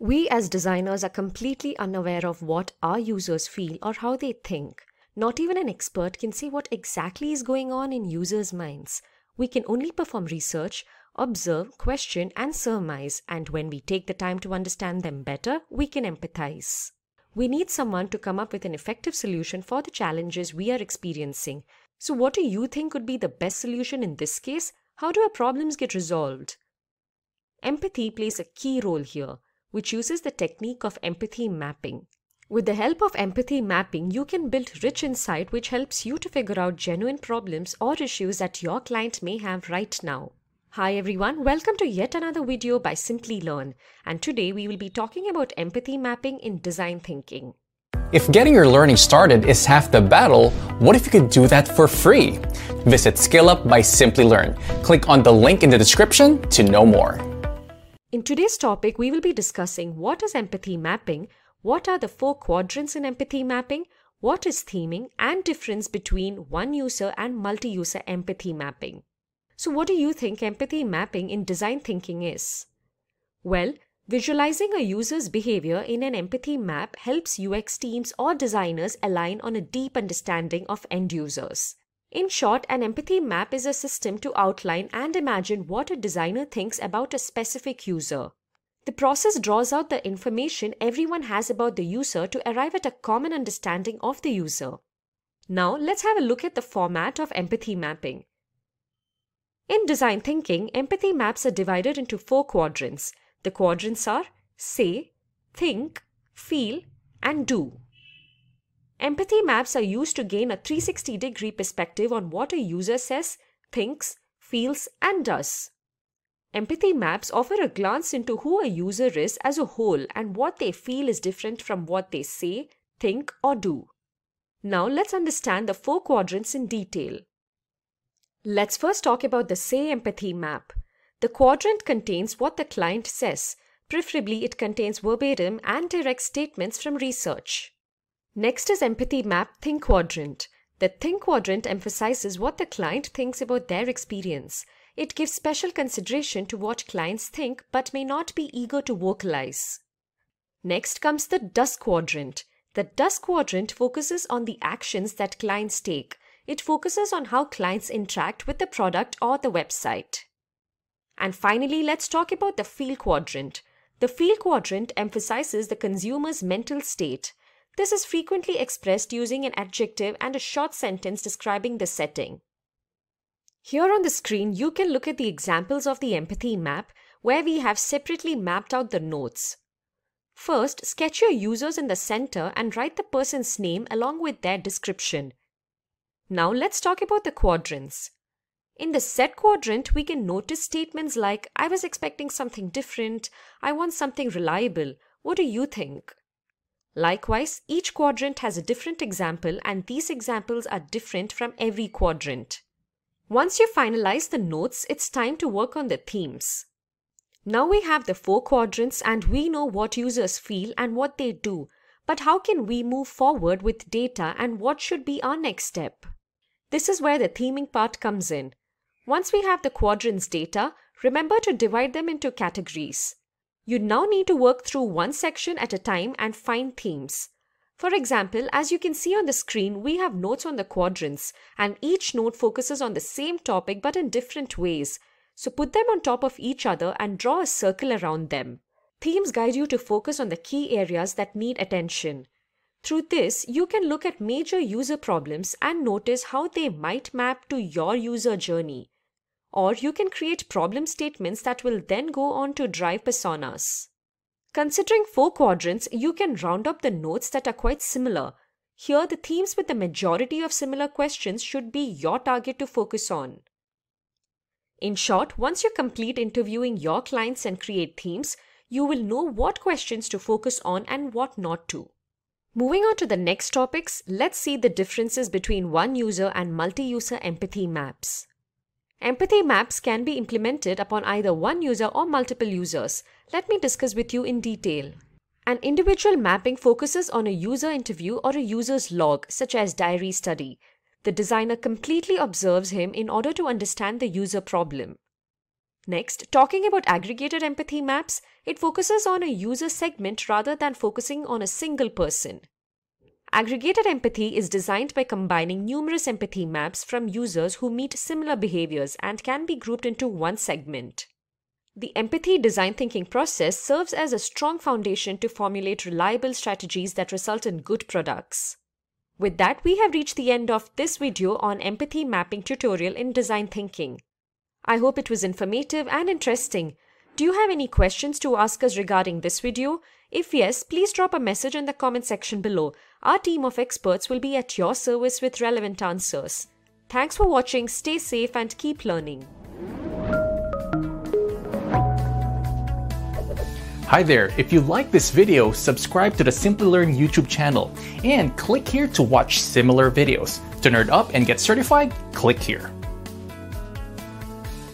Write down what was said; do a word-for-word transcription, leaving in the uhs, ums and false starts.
We as designers are completely unaware of what our users feel or how they think. Not even an expert can say what exactly is going on in users' minds. We can only perform research, observe, question, and surmise, and when we take the time to understand them better, we can empathize. We need someone to come up with an effective solution for the challenges we are experiencing. So what do you think would be the best solution in this case? How do our problems get resolved? Empathy plays a key role here, which uses the technique of empathy mapping. With the help of empathy mapping, you can build rich insight which helps you to figure out genuine problems or issues that your client may have right now. Hi everyone, welcome to yet another video by Simplilearn, and today we will be talking about empathy mapping in design thinking. If getting your learning started is half the battle, what if you could do that for free? Visit SkillUp by Simplilearn. Click on the link in the description to know more. In today's topic, we will be discussing what is empathy mapping, what are the four quadrants in empathy mapping, what is theming, and difference between one user and multi-user empathy mapping. So what do you think empathy mapping in design thinking is? Well, visualizing a user's behavior in an empathy map helps U X teams or designers align on a deep understanding of end users. In short, an empathy map is a system to outline and imagine what a designer thinks about a specific user. The process draws out the information everyone has about the user to arrive at a common understanding of the user. Now, let's have a look at the format of empathy mapping. In design thinking, empathy maps are divided into four quadrants. The quadrants are say, think, feel, and do. Empathy maps are used to gain a three hundred sixty degree perspective on what a user says, thinks, feels, and does. Empathy maps offer a glance into who a user is as a whole and what they feel is different from what they say, think, or do. Now let's understand the four quadrants in detail. Let's first talk about the say empathy map. The quadrant contains what the client says. Preferably, it contains verbatim and direct statements from research. Next is empathy map think quadrant. The think quadrant emphasizes what the client thinks about their experience. It gives special consideration to what clients think but may not be eager to vocalize. Next comes the does quadrant. The does quadrant focuses on the actions that clients take. It focuses on how clients interact with the product or the website. And finally, let's talk about the feel quadrant. The feel quadrant emphasizes the consumer's mental state. This is frequently expressed using an adjective and a short sentence describing the setting. Here on the screen, you can look at the examples of the empathy map where we have separately mapped out the notes. First, sketch your users in the center and write the person's name along with their description. Now let's talk about the quadrants. In the set quadrant, we can notice statements like, I was expecting something different, I want something reliable, what do you think? Likewise, each quadrant has a different example and these examples are different from every quadrant. Once you finalize the notes, it's time to work on the themes. Now we have the four quadrants and we know what users feel and what they do. But how can we move forward with data and what should be our next step? This is where the theming part comes in. Once we have the quadrants data, remember to divide them into categories. You now need to work through one section at a time and find themes. For example, as you can see on the screen, we have notes on the quadrants and each note focuses on the same topic but in different ways. So put them on top of each other and draw a circle around them. Themes guide you to focus on the key areas that need attention. Through this, you can look at major user problems and notice how they might map to your user journey. Or you can create problem statements that will then go on to drive personas. Considering four quadrants, you can round up the notes that are quite similar. Here, the themes with the majority of similar questions should be your target to focus on. In short, once you complete interviewing your clients and create themes, you will know what questions to focus on and what not to. Moving on to the next topics, let's see the differences between one user and multi-user empathy maps. Empathy maps can be implemented upon either one user or multiple users. Let me discuss with you in detail. An individual mapping focuses on a user interview or a user's log, such as diary study. The designer completely observes him in order to understand the user problem. Next, talking about aggregated empathy maps, it focuses on a user segment rather than focusing on a single person. Aggregated empathy is designed by combining numerous empathy maps from users who meet similar behaviors and can be grouped into one segment. The empathy design thinking process serves as a strong foundation to formulate reliable strategies that result in good products. With that, we have reached the end of this video on empathy mapping tutorial in design thinking. I hope it was informative and interesting. Do you have any questions to ask us regarding this video? If yes, please drop a message in the comment section below. Our team of experts will be at your service with relevant answers. Thanks for watching, stay safe and keep learning. Hi there, if you like this video, subscribe to the Simply Learn YouTube channel and click here to watch similar videos. To nerd up and get certified, click here.